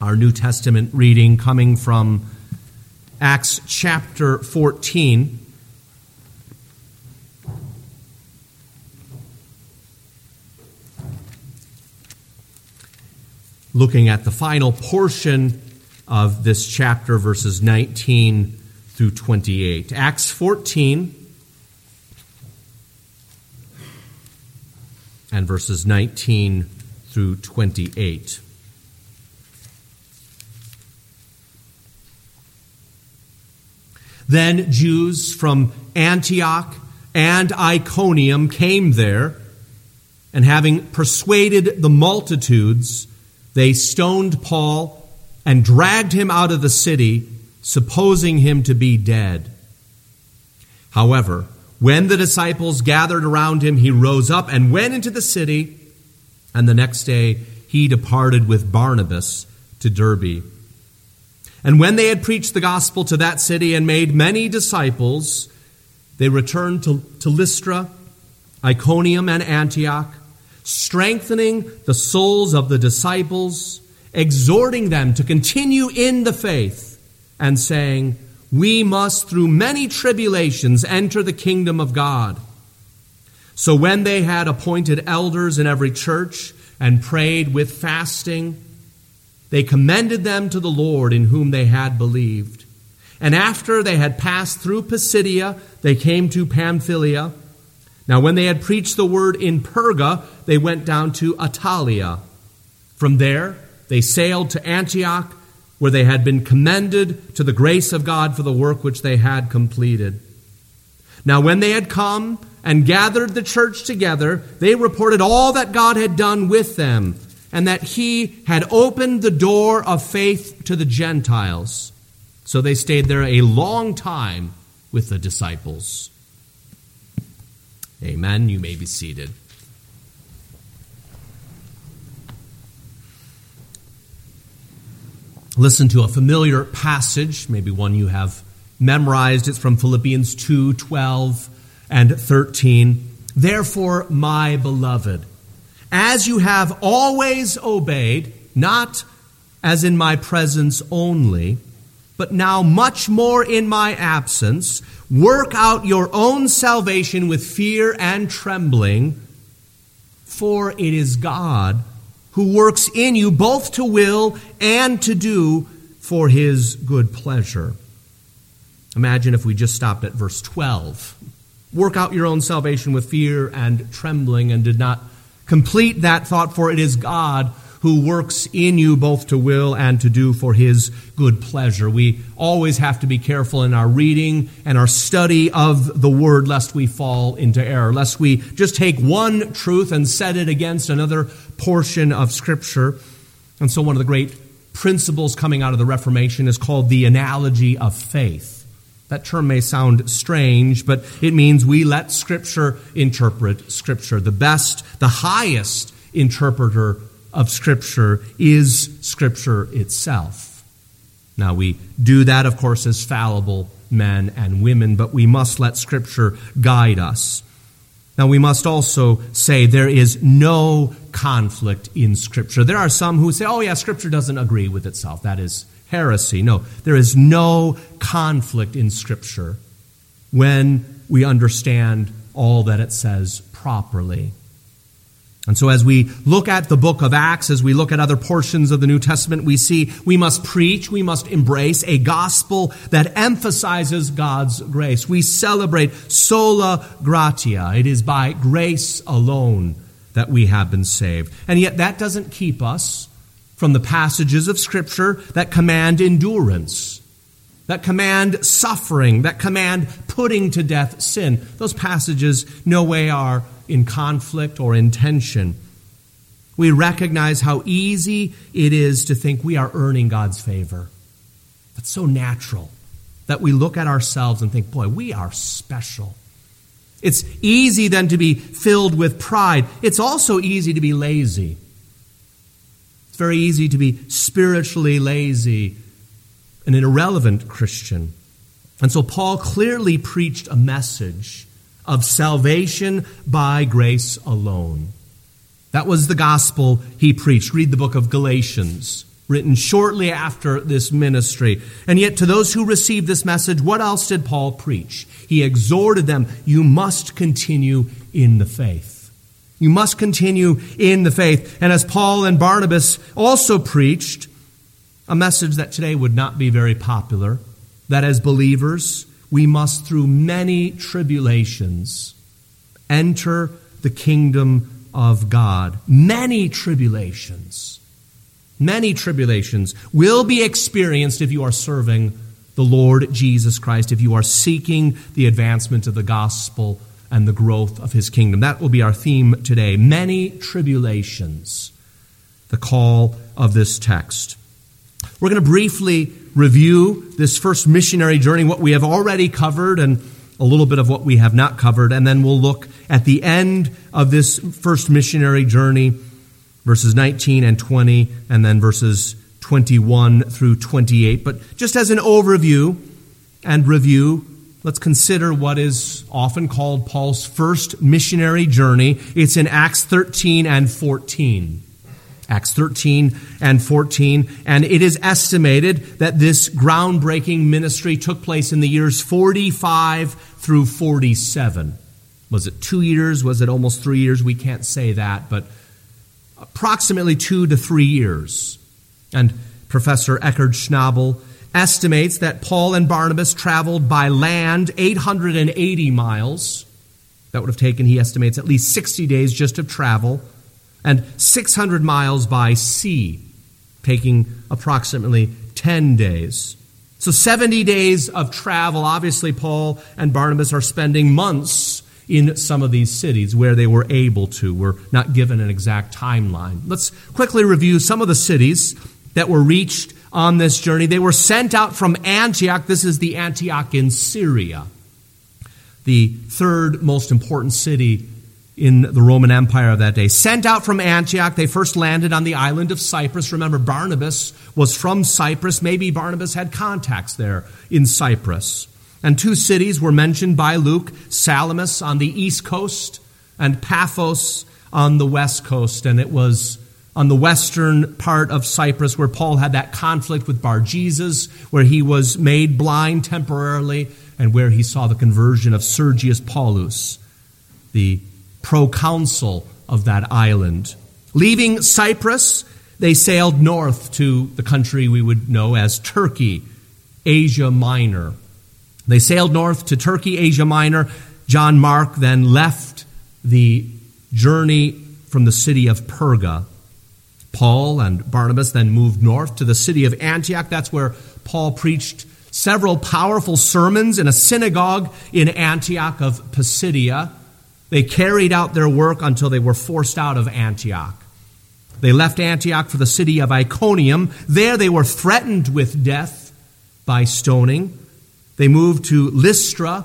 Our New Testament reading coming from Acts chapter 14. Looking at the final portion of this chapter, verses 19 through 28. Acts 14 and verses 19 through 28. Then Jews from Antioch and Iconium came there, and having persuaded the multitudes, they stoned Paul and dragged him out of the city, supposing him to be dead. However, when the disciples gathered around him, he rose up and went into the city, and the next day he departed with Barnabas to Derbe. And when they had preached the gospel to that city and made many disciples, they returned to Lystra, Iconium, and Antioch, strengthening the souls of the disciples, exhorting them to continue in the faith, and saying, "We must through many tribulations enter the kingdom of God." So when they had appointed elders in every church and prayed with fasting, they commended them to the Lord in whom they had believed. And after they had passed through Pisidia, they came to Pamphylia. Now when they had preached the word in Perga, they went down to Attalia. From there they sailed to Antioch, where they had been commended to the grace of God for the work which they had completed. Now when they had come and gathered the church together, they reported all that God had done with them, and that he had opened the door of faith to the Gentiles. So they stayed there a long time with the disciples. Amen. You may be seated. Listen to a familiar passage, maybe one you have memorized. It's from Philippians 2:12 and 13. Therefore, my beloved, as you have always obeyed, not as in my presence only, but now much more in my absence, work out your own salvation with fear and trembling, for it is God who works in you both to will and to do for his good pleasure. Imagine if we just stopped at verse 12. Work out your own salvation with fear and trembling, and did not complete that thought, for it is God who works in you both to will and to do for his good pleasure. We always have to be careful in our reading and our study of the word, lest we fall into error, lest we just take one truth and set it against another portion of Scripture. And so one of the great principles coming out of the Reformation is called the analogy of faith. That term may sound strange, but it means we let Scripture interpret Scripture. The best, the highest interpreter of Scripture is Scripture itself. Now, we do that, of course, as fallible men and women, but we must let Scripture guide us. Now, we must also say there is no conflict in Scripture. There are some who say, oh yeah, Scripture doesn't agree with itself. That is heresy. No, there is no conflict in Scripture when we understand all that it says properly. And so as we look at the book of Acts, as we look at other portions of the New Testament, we see we must preach, we must embrace a gospel that emphasizes God's grace. We celebrate sola gratia. It is by grace alone that we have been saved. And yet that doesn't keep us from the passages of Scripture that command endurance, that command suffering, that command putting to death sin. Those passages no way are in conflict or in tension. We recognize how easy it is to think we are earning God's favor. That's so natural that we look at ourselves and think, boy, we are special. It's easy then to be filled with pride. It's also easy to be lazy. It's very easy to be spiritually lazy and an irrelevant Christian. And so Paul clearly preached a message of salvation by grace alone. That was the gospel he preached. Read the book of Galatians. written shortly after this ministry. And yet to those who received this message, what else did Paul preach? He exhorted them, you must continue in the faith. You must continue in the faith. And as Paul and Barnabas also preached, a message that today would not be very popular, that as believers, we must through many tribulations enter the kingdom of God. Many tribulations will be experienced if you are serving the Lord Jesus Christ, if you are seeking the advancement of the gospel and the growth of his kingdom. That will be our theme today. Many tribulations, the call of this text. We're going to briefly review this first missionary journey, what we have already covered and a little bit of what we have not covered, and then we'll look at the end of this first missionary journey, verses 19 and 20, and then verses 21 through 28. But just as an overview and review, let's consider what is often called Paul's first missionary journey. It's in Acts 13 and 14. Acts 13 and 14. And it is estimated that this groundbreaking ministry took place in the years 45 through 47. Was it 2 years? Was it almost 3 years? We can't say that, but approximately 2 to 3 years. And Professor Eckhard Schnabel estimates that Paul and Barnabas traveled by land 880 miles. That would have taken, he estimates, at least 60 days just of travel, and 600 miles by sea, taking approximately 10 days. So 70 days of travel. Obviously, Paul and Barnabas are spending months in some of these cities where they were able to. We're not given an exact timeline. Let's quickly review some of the cities that were reached on this journey. They were sent out from Antioch. This is the Antioch in Syria, the third most important city in the Roman Empire of that day. Sent out from Antioch, they first landed on the island of Cyprus. Remember, Barnabas was from Cyprus. Maybe Barnabas had contacts there in Cyprus. And 2 cities were mentioned by Luke, Salamis on the east coast and Paphos on the west coast. And it was on the western part of Cyprus where Paul had that conflict with Bar-Jesus, where he was made blind temporarily, and where he saw the conversion of Sergius Paulus, the proconsul of that island. Leaving Cyprus, they sailed north to the country we would know as Turkey, Asia Minor. They sailed north to Turkey, Asia Minor. John Mark then left the journey from the city of Perga. Paul and Barnabas then moved north to the city of Antioch. That's where Paul preached several powerful sermons in a synagogue in Antioch of Pisidia. They carried out their work until they were forced out of Antioch. They left Antioch for the city of Iconium. There they were threatened with death by stoning. They moved to Lystra.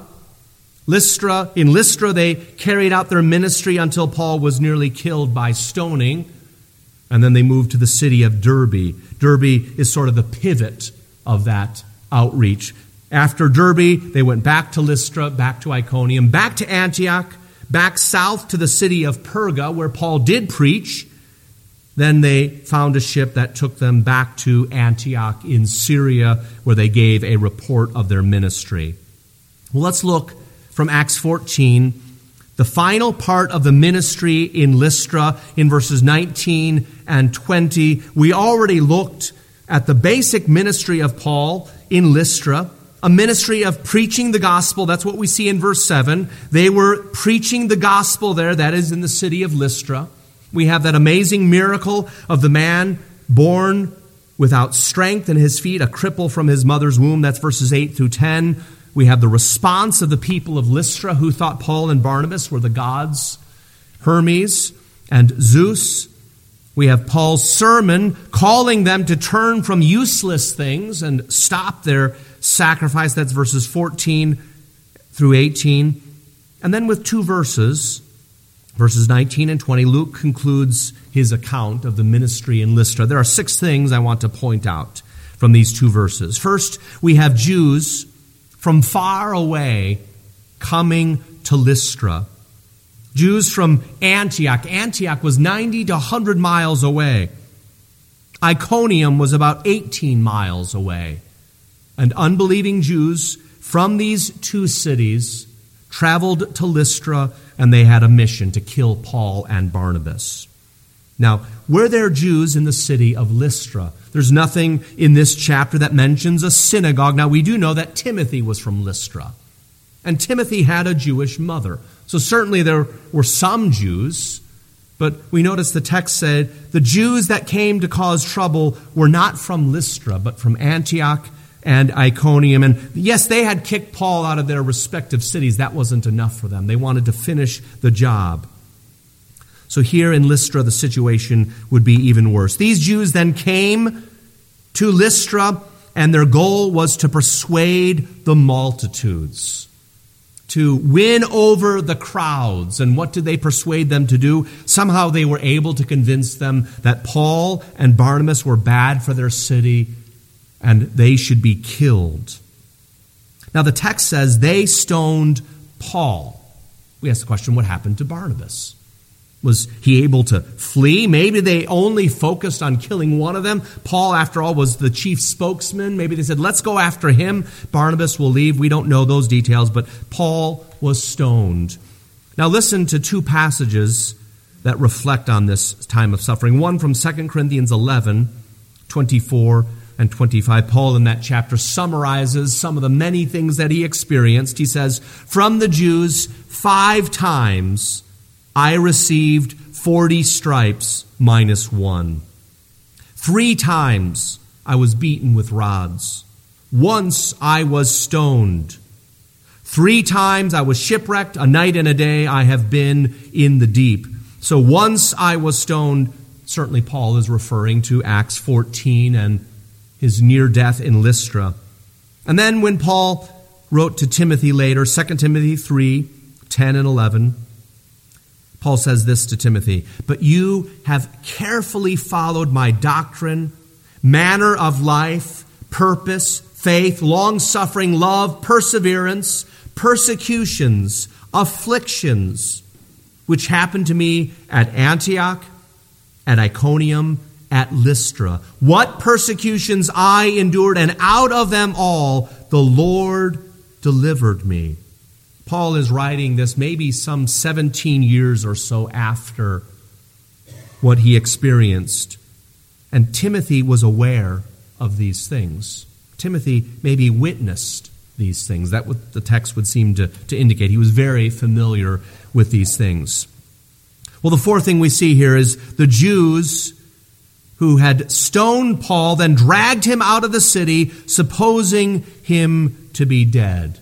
In Lystra, they carried out their ministry until Paul was nearly killed by stoning. And then they moved to the city of Derbe. Derbe is sort of the pivot of that outreach. After Derbe, they went back to Lystra, back to Iconium, back to Antioch, back south to the city of Perga, where Paul did preach. Then they found a ship that took them back to Antioch in Syria, where they gave a report of their ministry. Well, let's look from Acts 14, the final part of the ministry in Lystra, in verses 19 and 20. We already looked at the basic ministry of Paul in Lystra, a ministry of preaching the gospel. That's what we see in verse 7. They were preaching the gospel there, that is in the city of Lystra. We have that amazing miracle of the man born without strength in his feet, a cripple from his mother's womb. That's verses 8 through 10. We have the response of the people of Lystra who thought Paul and Barnabas were the gods, Hermes and Zeus. We have Paul's sermon calling them to turn from useless things and stop their sacrifice. That's verses 14 through 18. And then with 2 verses, verses 19 and 20, Luke concludes his account of the ministry in Lystra. There are 6 things I want to point out from these 2 verses. First, we have Jews from far away coming to Lystra. Jews from Antioch. Antioch was 90 to 100 miles away. Iconium was about 18 miles away. And unbelieving Jews from these two cities traveled to Lystra, and they had a mission to kill Paul and Barnabas. Now, were there Jews in the city of Lystra? There's nothing in this chapter that mentions a synagogue. Now, we do know that Timothy was from Lystra, and Timothy had a Jewish mother. So certainly there were some Jews, but we notice the text said the Jews that came to cause trouble were not from Lystra, but from Antioch and Iconium. And yes, they had kicked Paul out of their respective cities. That wasn't enough for them. They wanted to finish the job. So here in Lystra, the situation would be even worse. These Jews then came to Lystra, and their goal was to persuade the multitudes, to win over the crowds. And what did they persuade them to do? Somehow they were able to convince them that Paul and Barnabas were bad for their city and they should be killed. Now the text says they stoned Paul. We ask the question, what happened to Barnabas? Was he able to flee? Maybe they only focused on killing one of them. Paul, after all, was the chief spokesman. Maybe they said, let's go after him. Barnabas will leave. We don't know those details, but Paul was stoned. Now listen to two passages that reflect on this time of suffering. One from 2 Corinthians 11, 24 and 25. Paul in that chapter summarizes some of the many things that he experienced. He says, from the Jews 5 times I received 40 stripes minus 1. 3 times I was beaten with rods. Once I was stoned. 3 times I was shipwrecked. A night and a day I have been in the deep. So once I was stoned, certainly Paul is referring to Acts 14 and his near death in Lystra. And then when Paul wrote to Timothy later, 2 Timothy 3, 10 and 11, Paul says this to Timothy, but you have carefully followed my doctrine, manner of life, purpose, faith, long-suffering, love, perseverance, persecutions, afflictions, which happened to me at Antioch, at Iconium, at Lystra. What persecutions I endured, and out of them all the Lord delivered me. Paul is writing this maybe some 17 years or so after what he experienced. And Timothy was aware of these things. Timothy maybe witnessed these things. That's what the text would seem to indicate. He was very familiar with these things. Well, the fourth thing we see here is the Jews who had stoned Paul, then dragged him out of the city, supposing him to be dead.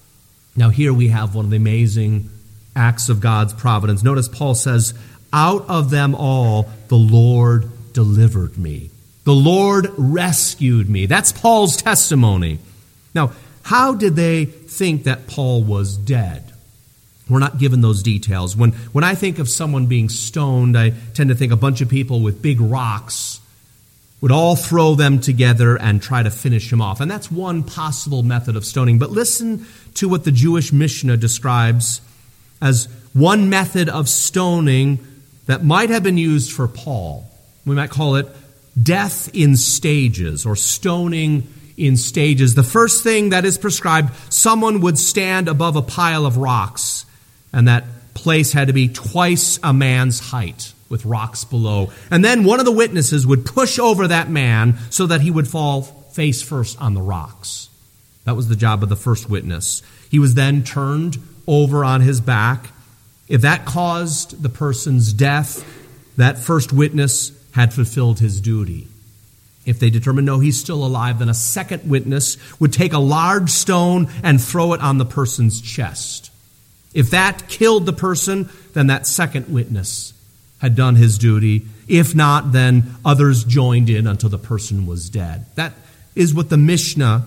Now here we have one of the amazing acts of God's providence. Notice Paul says, out of them all the Lord delivered me. The Lord rescued me. That's Paul's testimony. Now, how did they think that Paul was dead? We're not given those details. When I think of someone being stoned, I tend to think a bunch of people with big rocks would all throw them together and try to finish him off. And that's one possible method of stoning. But listen to what the Jewish Mishnah describes as one method of stoning that might have been used for Paul. We might call it death in stages, or stoning in stages. The first thing that is prescribed, someone would stand above a pile of rocks, and that place had to be twice a man's height, with rocks below. And then one of the witnesses would push over that man so that he would fall face first on the rocks. That was the job of the first witness. He was then turned over on his back. If that caused the person's death, that first witness had fulfilled his duty. If they determined, no, he's still alive, then a second witness would take a large stone and throw it on the person's chest. If that killed the person, then that second witness had done his duty. If not, then others joined in until the person was dead. That is what the Mishnah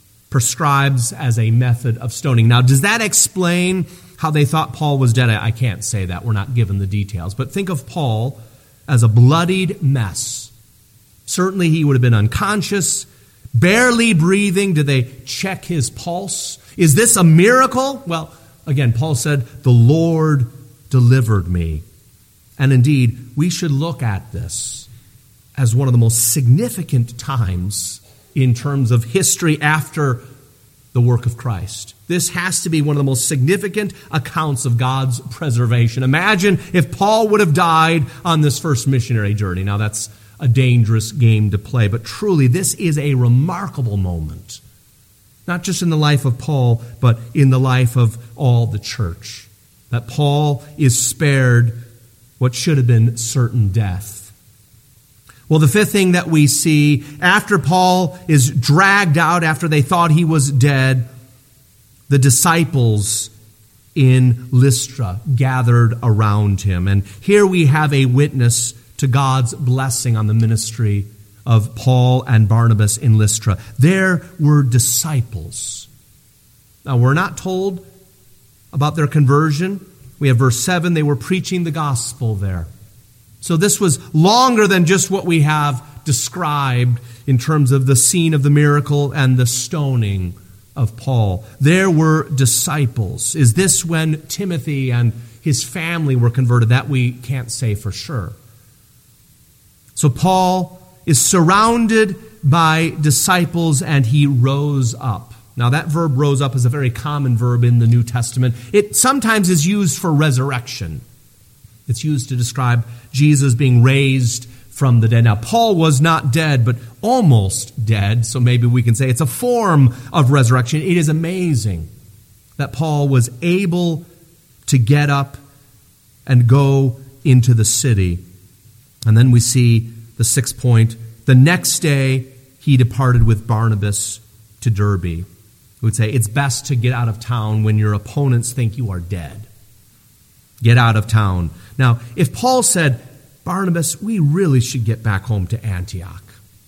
prescribes as a method of stoning. Now, does that explain how they thought Paul was dead? I can't say that. We're not given the details. But think of Paul as a bloodied mess. Certainly he would have been unconscious, barely breathing. Did they check his pulse? Is this a miracle? Well, again, Paul said, the Lord delivered me. And indeed, we should look at this as one of the most significant times in terms of history after the work of Christ. This has to be one of the most significant accounts of God's preservation. Imagine if Paul would have died on this first missionary journey. Now, that's a dangerous game to play, but truly, this is a remarkable moment. Not just in the life of Paul, but in the life of all the church. That Paul is spared what should have been certain death. Well, the fifth thing that we see, after Paul is dragged out, after they thought he was dead, the disciples in Lystra gathered around him. And here we have a witness to God's blessing on the ministry of Paul and Barnabas in Lystra. There were disciples. Now, we're not told about their conversion. We have verse 7, they were preaching the gospel there. So this was longer than just what we have described in terms of the scene of the miracle and the stoning of Paul. There were disciples. Is this when Timothy and his family were converted? That we can't say for sure. So Paul is surrounded by disciples and he rose up. Now that verb rose up is a very common verb in the New Testament. It sometimes is used for resurrection. It's used to describe Jesus being raised from the dead. Now, Paul was not dead, but almost dead, so maybe we can say it's a form of resurrection. It is amazing that Paul was able to get up and go into the city. And then we see the sixth point. The next day, he departed with Barnabas to Derbe. We would say it's best to get out of town when your opponents think you are dead. Get out of town. Now, if Paul said, Barnabas, we really should get back home to Antioch.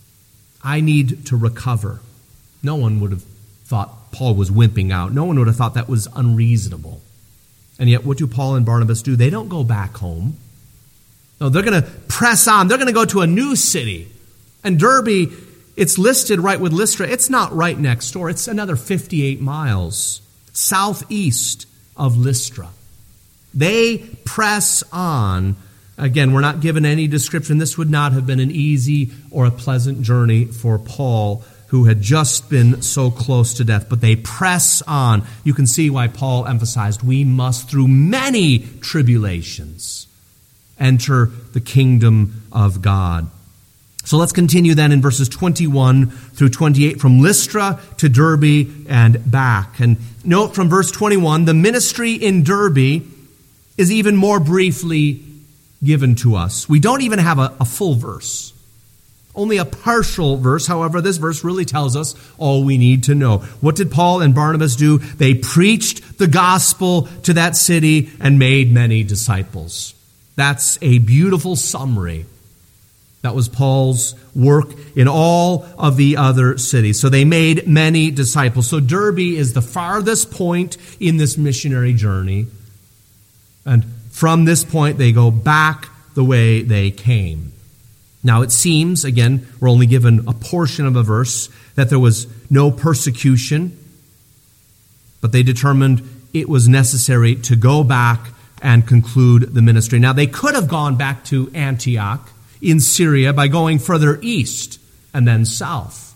I need to recover. No one would have thought Paul was wimping out. No one would have thought that was unreasonable. And yet, what do Paul and Barnabas do? They don't go back home. No, they're going to press on. They're going to go to a new city. And Derbe, it's listed right with Lystra. It's not right next door. It's another 58 miles southeast of Lystra. They press on. Again, we're not given any description. This would not have been an easy or a pleasant journey for Paul, who had just been so close to death. But they press on. You can see why Paul emphasized we must, through many tribulations, enter the kingdom of God. So let's continue then in verses 21 through 28, from Lystra to Derbe and back. And note from verse 21, the ministry in Derbe is even more briefly given to us. We don't even have a full verse. Only a partial verse. However, this verse really tells us all we need to know. What did Paul and Barnabas do? They preached the gospel to that city and made many disciples. That's a beautiful summary. That was Paul's work in all of the other cities. So they made many disciples. So Derbe is the farthest point in this missionary journey. And from this point, they go back the way they came. Now, it seems, again, we're only given a portion of a verse, that there was no persecution, but they determined it was necessary to go back and conclude the ministry. Now, they could have gone back to Antioch in Syria by going further east and then south.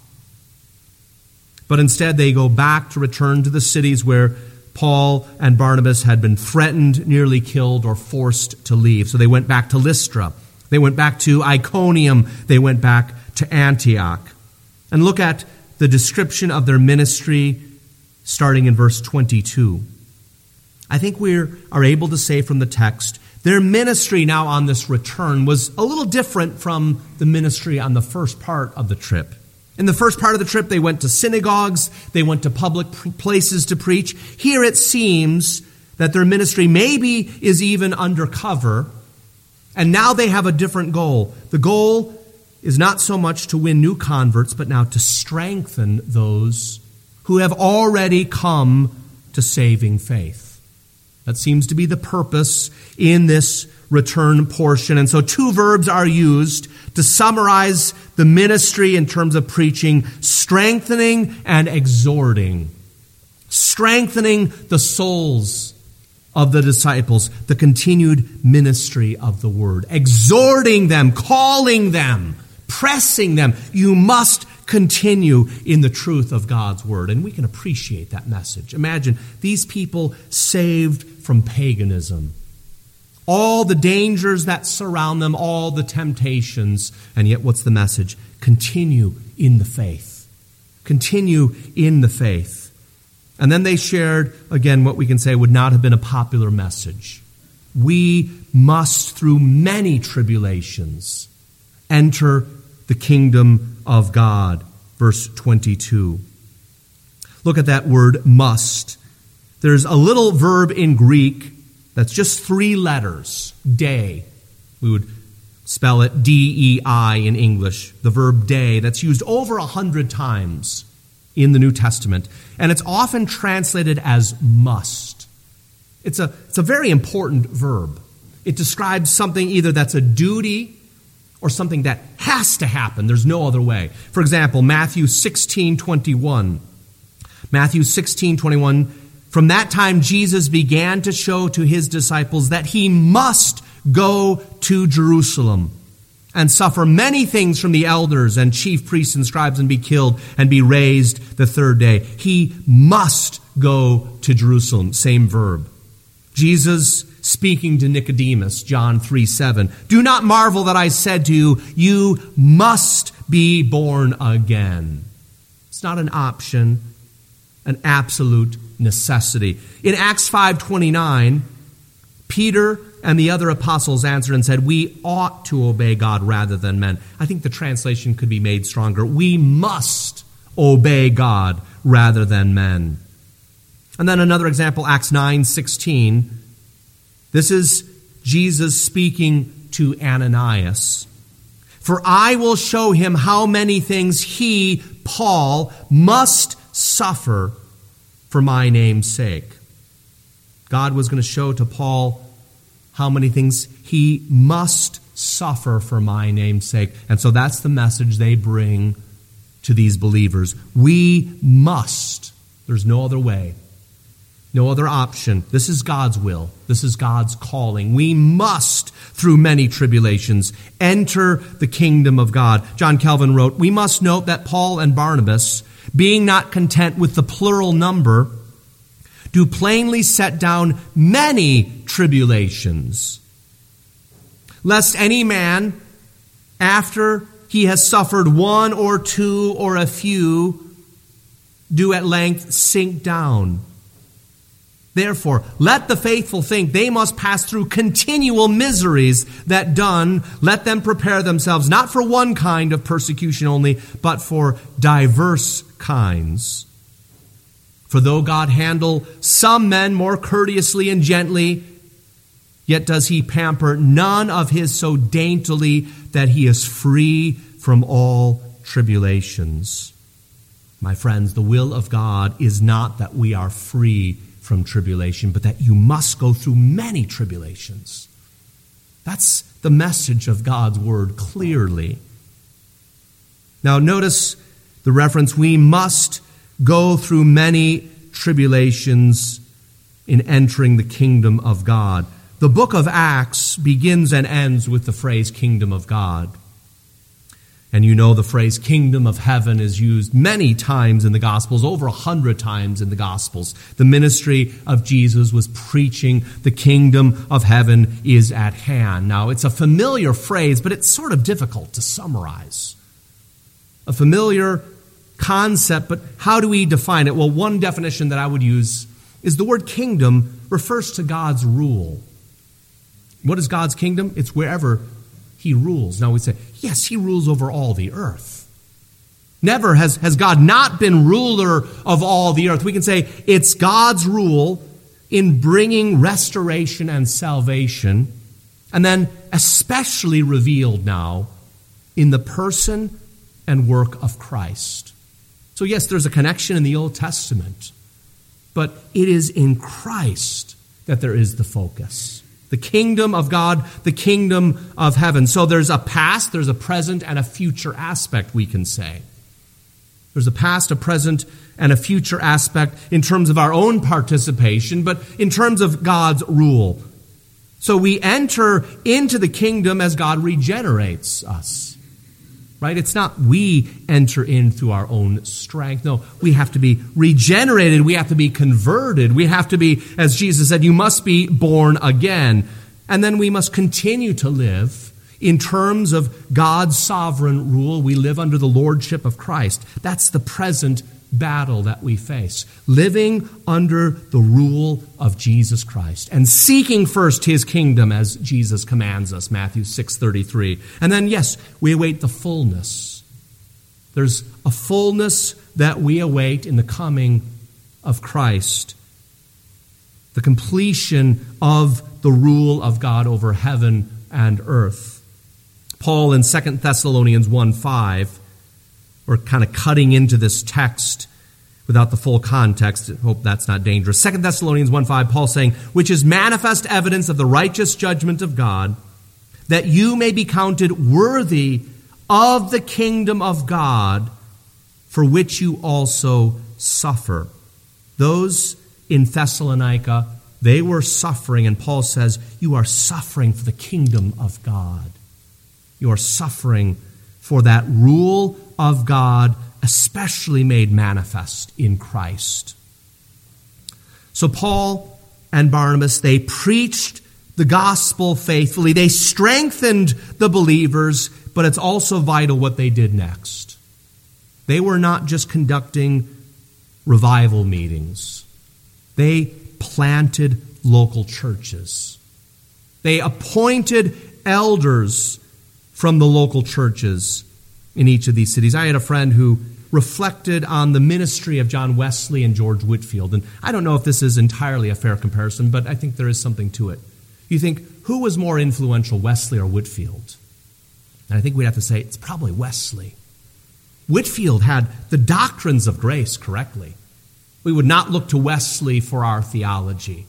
But instead, they go back to return to the cities where Paul and Barnabas had been threatened, nearly killed, or forced to leave. So they went back to Lystra. They went back to Iconium. They went back to Antioch. And look at the description of their ministry starting in verse 22. I think we are able to say from the text, their ministry now on this return was a little different from the ministry on the first part of the trip. In the first part of the trip, they went to synagogues, they went to public places to preach. Here it seems that their ministry maybe is even undercover, and now they have a different goal. The goal is not so much to win new converts, but now to strengthen those who have already come to saving faith. That seems to be the purpose in this return portion. And so two verbs are used to summarize the ministry in terms of preaching: strengthening and exhorting. Strengthening the souls of the disciples, the continued ministry of the word. Exhorting them, calling them pressing them. You must continue in the truth of God's word. And we can appreciate that message. Imagine these people saved from paganism. All the dangers that surround them, all the temptations. And yet what's the message? Continue in the faith. Continue in the faith. And then they shared, again, what we can say would not have been a popular message. We must, through many tribulations, enter the kingdom of God. Verse 22. Look at that word, must. There's a little verb in Greek that's just 3 letters, dei. We would spell it D-E-I in English. The verb dei, that's used over 100 times in the New Testament. And it's often translated as must. It's a very important verb. It describes something either that's a duty or something that has to happen. There's no other way. For example, Matthew 16:21. Matthew 16:21. From that time, Jesus began to show to his disciples that he must go to Jerusalem and suffer many things from the elders and chief priests and scribes and be killed and be raised the third day. He must go to Jerusalem. Same verb. Jesus speaking to Nicodemus, John 3:7. Do not marvel that I said to you, you must be born again. It's not an option, an absolute necessity. In Acts 5:29, Peter and the other apostles answered and said, we ought to obey God rather than men. I think the translation could be made stronger. We must obey God rather than men. And then another example, Acts 9:16. This is Jesus speaking to Ananias. For I will show him how many things he, Paul, must suffer for my name's sake. God was going to show to Paul how many things he must suffer for my name's sake. And so that's the message they bring to these believers. We must. There's no other way. No other option. This is God's will. This is God's calling. We must, through many tribulations, enter the kingdom of God. John Calvin wrote, we must note that Paul and Barnabas, being not content with the plural number, do plainly set down many tribulations, lest any man, after he has suffered one or two or a few, do at length sink down. Therefore, let the faithful think they must pass through continual miseries, that done, let them prepare themselves not for one kind of persecution only, but for diverse kinds. For though God handle some men more courteously and gently, yet does he pamper none of his so daintily that he is free from all tribulations. My friends, the will of God is not that we are free from tribulation, but that you must go through many tribulations. That's the message of God's word clearly. Now notice the reference, we must go through many tribulations in entering the kingdom of God. The book of Acts begins and ends with the phrase kingdom of God. And you know the phrase kingdom of heaven is used many times in the Gospels, over 100 times in the Gospels. The ministry of Jesus was preaching the kingdom of heaven is at hand. Now, it's a familiar phrase, but it's sort of difficult to summarize. A familiar concept, but how do we define it? Well, one definition that I would use is the word kingdom refers to God's rule. What is God's kingdom? It's wherever he rules. Now we say, yes, he rules over all the earth. Never has God not been ruler of all the earth. We can say it's God's rule in bringing restoration and salvation, and then especially revealed now in the person and work of Christ. So yes, there's a connection in the Old Testament, but it is in Christ that there is the focus. The kingdom of God, the kingdom of heaven. So there's a past, there's a present, and a future aspect, we can say. There's a past, a present, and a future aspect in terms of our own participation, but in terms of God's rule. So we enter into the kingdom as God regenerates us. right? It's not we enter in through our own strength. No, we have to be regenerated. We have to be converted. We have to be, as Jesus said, you must be born again. And then we must continue to live in terms of God's sovereign rule. We live under the lordship of Christ. That's the present battle that we face. Living under the rule of Jesus Christ and seeking first his kingdom as Jesus commands us, Matthew 6:33. And then, yes, we await the fullness. There's a fullness that we await in the coming of Christ. The completion of the rule of God over heaven and earth. Paul in 2 Thessalonians 1:5, we're kind of cutting into this text without the full context. I hope that's not dangerous. 2 Thessalonians 1:5, Paul saying, which is manifest evidence of the righteous judgment of God, that you may be counted worthy of the kingdom of God, for which you also suffer. Those in Thessalonica, they were suffering, and Paul says, you are suffering for the kingdom of God. You are suffering for that rule of God, especially made manifest in Christ. So Paul and Barnabas, they preached the gospel faithfully. They strengthened the believers, but it's also vital what they did next. They were not just conducting revival meetings. They planted local churches. They appointed elders from the local churches in each of these cities. I had a friend who reflected on the ministry of John Wesley and George Whitefield. And I don't know if this is entirely a fair comparison, but I think there is something to it. You think, who was more influential, Wesley or Whitefield? And I think we'd have to say it's probably Wesley. Whitefield had the doctrines of grace correctly. We would not look to Wesley for our theology.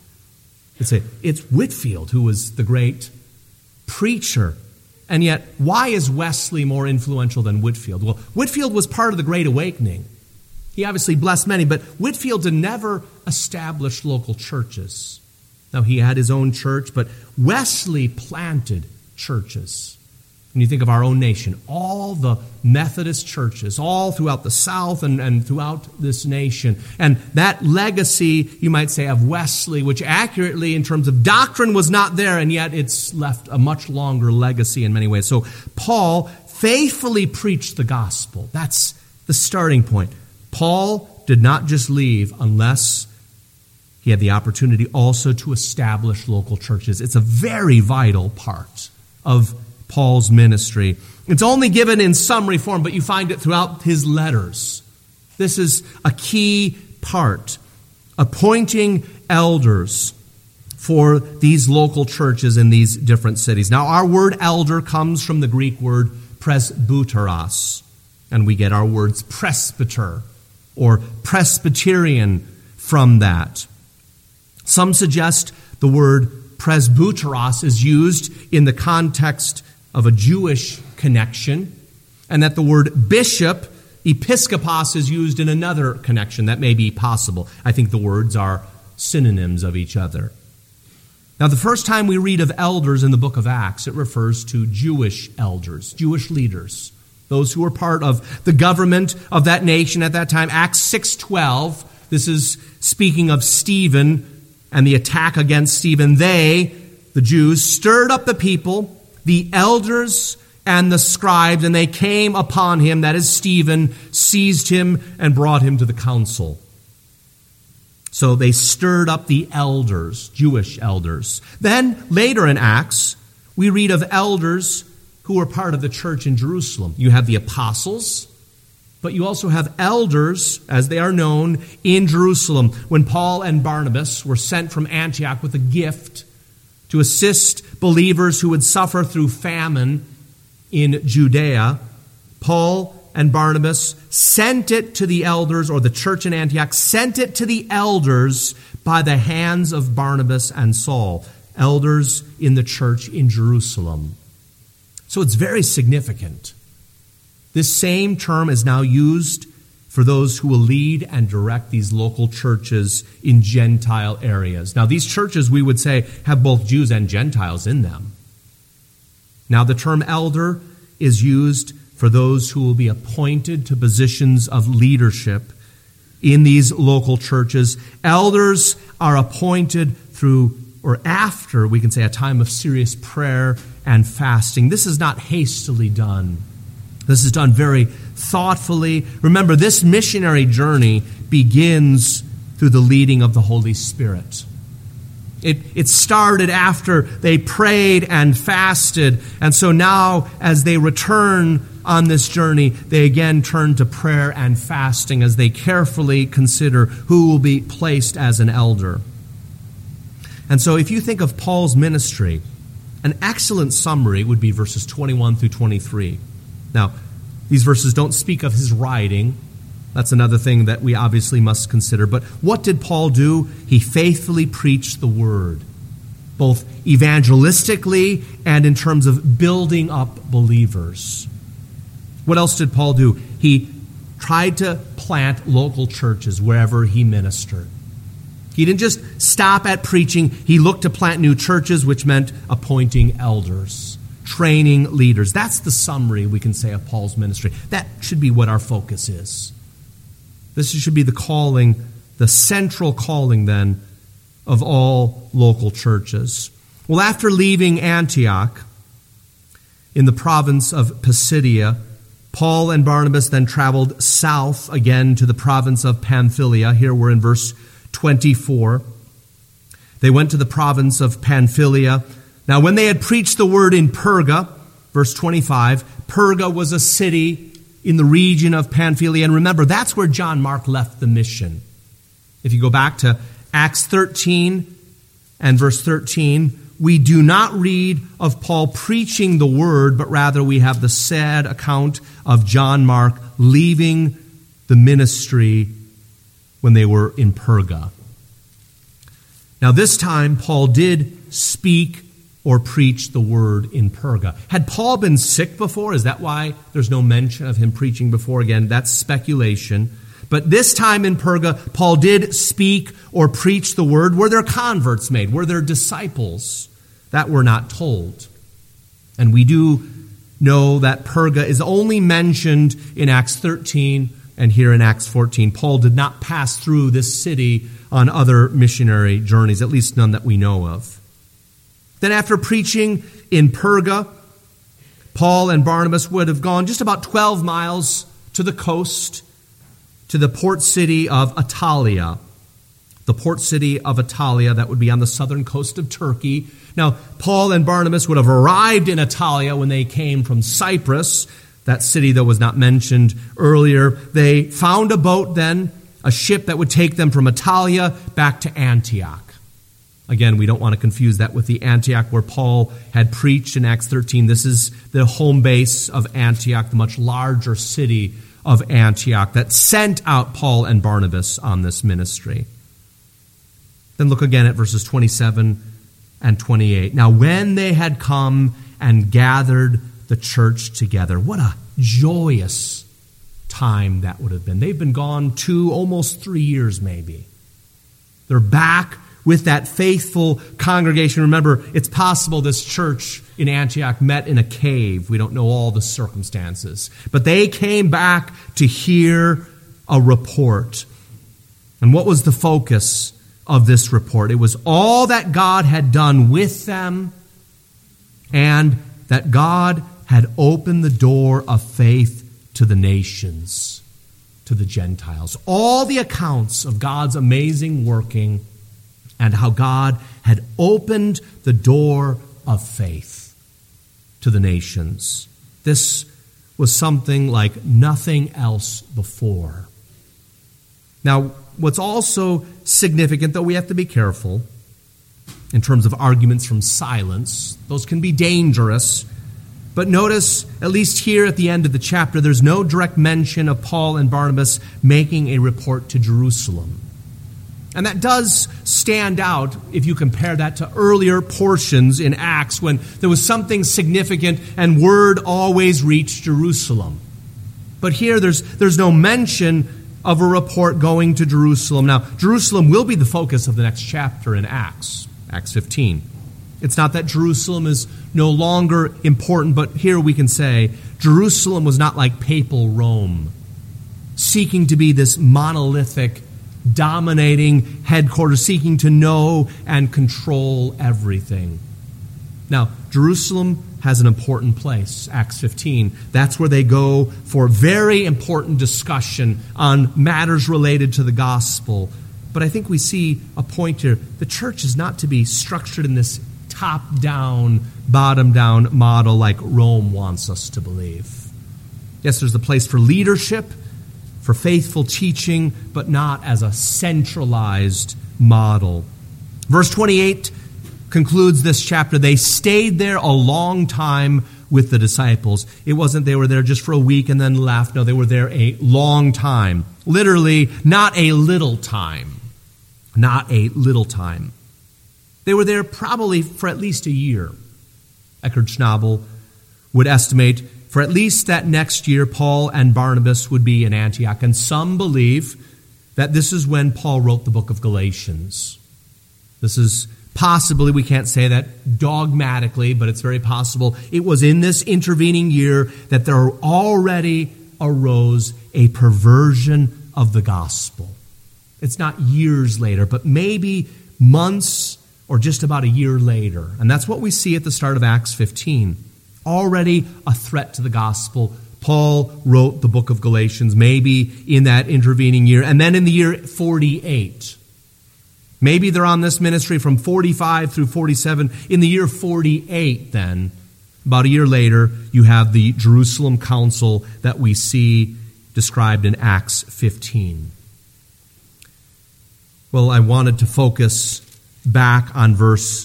It's Whitefield who was the great preacher. And yet, why is Wesley more influential than Whitefield? Well, Whitefield was part of the Great Awakening. He obviously blessed many, but Whitefield had never established local churches. Now, he had his own church, but Wesley planted churches. When you think of our own nation, all the Methodist churches, all throughout the South and throughout this nation. And that legacy, you might say, of Wesley, which accurately in terms of doctrine was not there, and yet it's left a much longer legacy in many ways. So Paul faithfully preached the gospel. That's the starting point. Paul did not just leave unless he had the opportunity also to establish local churches. It's a very vital part of Paul's ministry. It's only given in summary form, but you find it throughout his letters. This is a key part. Appointing elders for these local churches in these different cities. Now, our word elder comes from the Greek word presbyteros, and we get our words presbyter or Presbyterian from that. Some suggest the word presbyteros is used in the context of a Jewish connection, and that the word bishop, episkopos, is used in another connection. That may be possible. I think the words are synonyms of each other. Now, the first time we read of elders in the book of Acts, it refers to Jewish elders, Jewish leaders, those who were part of the government of that nation at that time. Acts 6:12, this is speaking of Stephen and the attack against Stephen. They, the Jews, stirred up the people, the elders and the scribes, and they came upon him, that is Stephen, seized him and brought him to the council. So they stirred up the elders, Jewish elders. Then later in Acts, we read of elders who were part of the church in Jerusalem. You have the apostles, but you also have elders, as they are known, in Jerusalem. When Paul and Barnabas were sent from Antioch with a gift to assist believers who would suffer through famine in Judea, Paul and Barnabas sent it to the elders, or the church in Antioch sent it to the elders by the hands of Barnabas and Saul, elders in the church in Jerusalem. So it's very significant. This same term is now used for those who will lead and direct these local churches in Gentile areas. Now, these churches, we would say, have both Jews and Gentiles in them. Now, the term elder is used for those who will be appointed to positions of leadership in these local churches. Elders are appointed through or after, we can say, a time of serious prayer and fasting. This is not hastily done. This is done very thoughtfully. Remember, this missionary journey begins through the leading of the Holy Spirit. It started after they prayed and fasted, and so now as they return on this journey, they again turn to prayer and fasting as they carefully consider who will be placed as an elder. And so if you think of Paul's ministry, an excellent summary would be verses 21 through 23. Now, these verses don't speak of his writing. That's another thing that we obviously must consider. But what did Paul do? He faithfully preached the word, both evangelistically and in terms of building up believers. What else did Paul do? He tried to plant local churches wherever he ministered. He didn't just stop at preaching. He looked to plant new churches, which meant appointing elders, training leaders. That's the summary, we can say, of Paul's ministry. That should be what our focus is. This should be the calling, the central calling, then, of all local churches. Well, after leaving Antioch in the province of Pisidia, Paul and Barnabas then traveled south again to the province of Pamphylia. Here we're in verse 24. They went to the province of Pamphylia. Now, when they had preached the word in Perga, verse 25, Perga was a city in the region of Pamphylia. And remember, that's where John Mark left the mission. If you go back to Acts 13 and verse 13, we do not read of Paul preaching the word, but rather we have the sad account of John Mark leaving the ministry when they were in Perga. Now, this time, Paul did speak or preach the word in Perga. Had Paul been sick before? Is that why there's no mention of him preaching before? Again, that's speculation. But this time in Perga, Paul did speak or preach the word. Were there converts made? Were there disciples? That we're not told. And we do know that Perga is only mentioned in Acts 13 and here in Acts 14. Paul did not pass through this city on other missionary journeys, at least none that we know of. Then after preaching in Perga, Paul and Barnabas would have gone just about 12 miles to the coast, to the port city of Attalia. The port city of Attalia, that would be on the southern coast of Turkey. Now, Paul and Barnabas would have arrived in Attalia when they came from Cyprus, that city that was not mentioned earlier. They found a boat then, a ship that would take them from Attalia back to Antioch. Again, we don't want to confuse that with the Antioch where Paul had preached in Acts 13. This is the home base of Antioch, the much larger city of Antioch that sent out Paul and Barnabas on this ministry. Then look again at verses 27 and 28. Now, when they had come and gathered the church together, what a joyous time that would have been. They've been gone almost 3 years maybe. They're back with that faithful congregation. Remember, it's possible this church in Antioch met in a cave. We don't know all the circumstances. But they came back to hear a report. And what was the focus of this report? It was all that God had done with them and that God had opened the door of faith to the nations, to the Gentiles. All the accounts of God's amazing working and how God had opened the door of faith to the nations. This was something like nothing else before. Now, what's also significant, though we have to be careful in terms of arguments from silence, those can be dangerous. But notice, at least here at the end of the chapter, there's no direct mention of Paul and Barnabas making a report to Jerusalem. And that does stand out if you compare that to earlier portions in Acts when there was something significant and word always reached Jerusalem. But here there's no mention of a report going to Jerusalem. Now, Jerusalem will be the focus of the next chapter in Acts 15. It's not that Jerusalem is no longer important, but here we can say Jerusalem was not like papal Rome, seeking to be this monolithic, dominating headquarters, seeking to know and control everything. Now, Jerusalem has an important place, Acts 15. That's where they go for very important discussion on matters related to the gospel. But I think we see a point here. The church is not to be structured in this top-down, bottom-down model like Rome wants us to believe. Yes, there's a place for leadership, for faithful teaching, but not as a centralized model. Verse 28 concludes this chapter. They stayed there a long time with the disciples. It wasn't they were there just for a week and then left. No, they were there a long time. Literally, not a little time. Not a little time. They were there probably for at least a year. Eckhard Schnabel would estimate for at least that next year, Paul and Barnabas would be in Antioch. And some believe that this is when Paul wrote the book of Galatians. This is possibly, we can't say that dogmatically, but it's very possible. It was in this intervening year that there already arose a perversion of the gospel. It's not years later, but maybe months or just about a year later. And that's what we see at the start of Acts 15. Already a threat to the gospel. Paul wrote the book of Galatians, maybe in that intervening year. And then in the year 48, maybe they're on this ministry from 45 through 47. In the year 48 then, about a year later, you have the Jerusalem Council that we see described in Acts 15. Well, I wanted to focus back on verse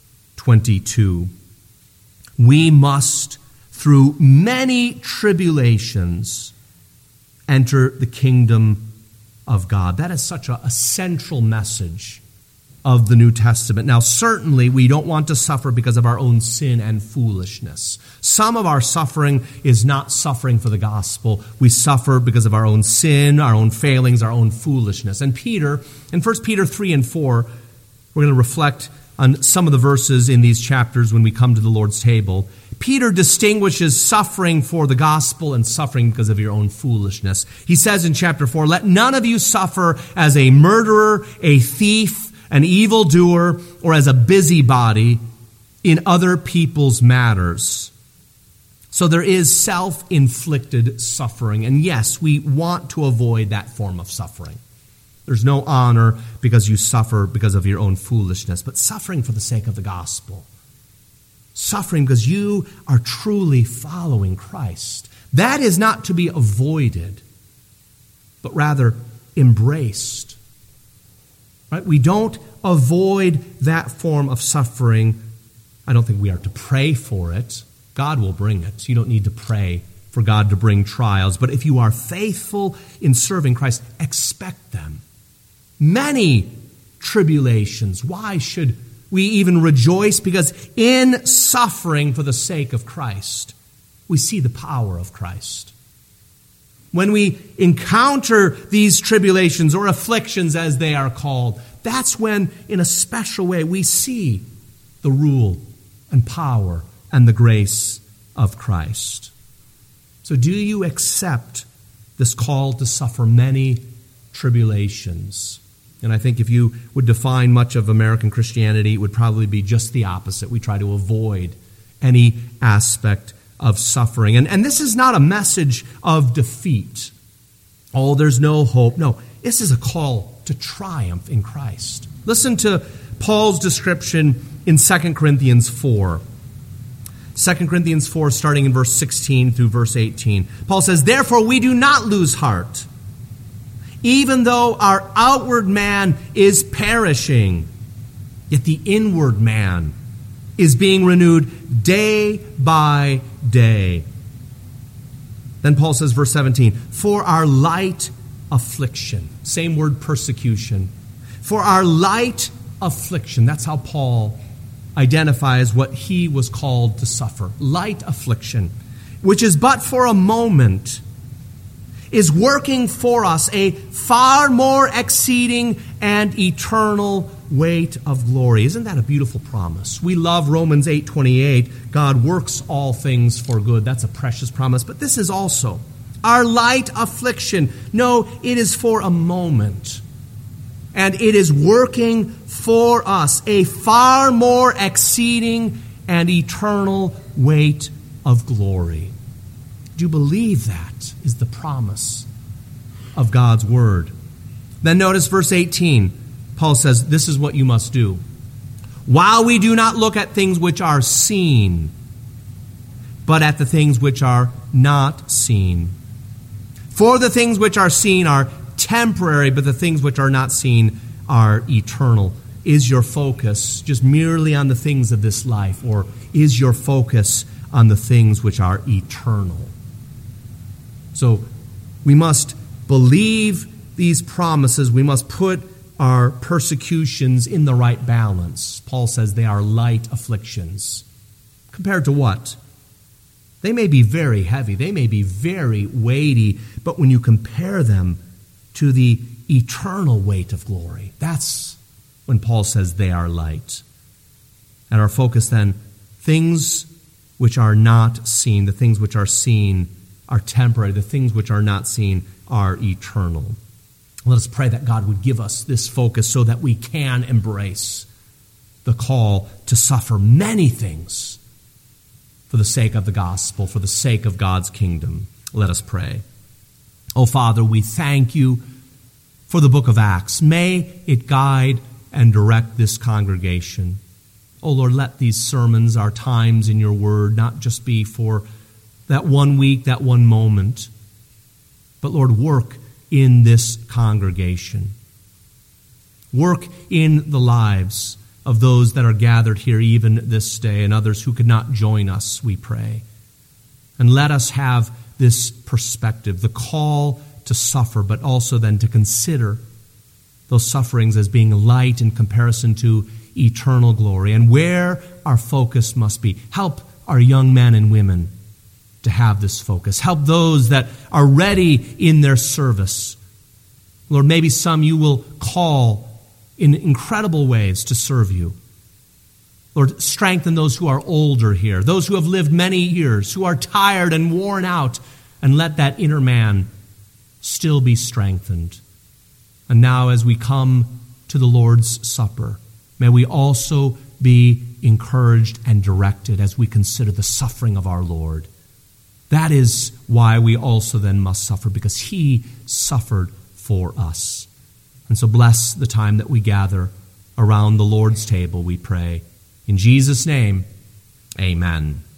22. We must, through many tribulations, enter the kingdom of God. That is such a central message of the New Testament. Now, certainly, we don't want to suffer because of our own sin and foolishness. Some of our suffering is not suffering for the gospel. We suffer because of our own sin, our own failings, our own foolishness. And Peter, in 1 Peter 3 and 4, we're going to reflect on some of the verses in these chapters when we come to the Lord's table. Peter distinguishes suffering for the gospel and suffering because of your own foolishness. He says in chapter 4, "Let none of you suffer as a murderer, a thief, an evildoer, or as a busybody in other people's matters." So there is self-inflicted suffering. And yes, we want to avoid that form of suffering. There's no honor because you suffer because of your own foolishness, but suffering for the sake of the gospel. Suffering because you are truly following Christ. That is not to be avoided, but rather embraced. Right? We don't avoid that form of suffering. I don't think we are to pray for it. God will bring it. You don't need to pray for God to bring trials. But if you are faithful in serving Christ, expect them. Many tribulations. Why should we even rejoice? Because in suffering for the sake of Christ, we see the power of Christ. When we encounter these tribulations or afflictions as they are called, that's when, in a special way, we see the rule and power and the grace of Christ. So do you accept this call to suffer many tribulations? And I think if you would define much of American Christianity, it would probably be just the opposite. We try to avoid any aspect of suffering. And this is not a message of defeat. Oh, there's no hope. No, this is a call to triumph in Christ. Listen to Paul's description in 2 Corinthians 4. 2 Corinthians 4, starting in verse 16 through verse 18. Paul says, "Therefore we do not lose heart. Even though our outward man is perishing, yet the inward man is being renewed day by day." Then Paul says, verse 17, "For our light affliction," same word, persecution. "For our light affliction," that's how Paul identifies what he was called to suffer. Light affliction, which is but for a moment, is working for us a far more exceeding and eternal weight of glory. Isn't that a beautiful promise? We love Romans 8:28. God works all things for good. That's a precious promise. But this is also our light affliction. No, it is for a moment. And it is working for us a far more exceeding and eternal weight of glory. Do you believe that is the promise of God's word? Then notice verse 18. Paul says, this is what you must do. While we do not look at things which are seen, but at the things which are not seen. For the things which are seen are temporary, but the things which are not seen are eternal. Is your focus just merely on the things of this life, or is your focus on the things which are eternal? So we must believe these promises. We must put our persecutions in the right balance. Paul says they are light afflictions. Compared to what? They may be very heavy. They may be very weighty. But when you compare them to the eternal weight of glory, that's when Paul says they are light. And our focus then, things which are not seen, the things which are seen are temporary. The things which are not seen are eternal. Let us pray that God would give us this focus so that we can embrace the call to suffer many things for the sake of the gospel, for the sake of God's kingdom. Let us pray. Oh, Father, we thank you for the book of Acts. May it guide and direct this congregation. Oh, Lord, let these sermons, our times in your word, not just be for that 1 week, that one moment, but, Lord, work in this congregation. Work in the lives of those that are gathered here even this day and others who could not join us, we pray. And let us have this perspective, the call to suffer, but also then to consider those sufferings as being light in comparison to eternal glory, and where our focus must be. Help our young men and women to have this focus. Help those that are ready in their service. Lord, maybe some you will call in incredible ways to serve you. Lord, strengthen those who are older here, those who have lived many years, who are tired and worn out, and let that inner man still be strengthened. And now as we come to the Lord's Supper, may we also be encouraged and directed as we consider the suffering of our Lord. That is why we also then must suffer, because he suffered for us. And so bless the time that we gather around the Lord's table, we pray. In Jesus' name, amen.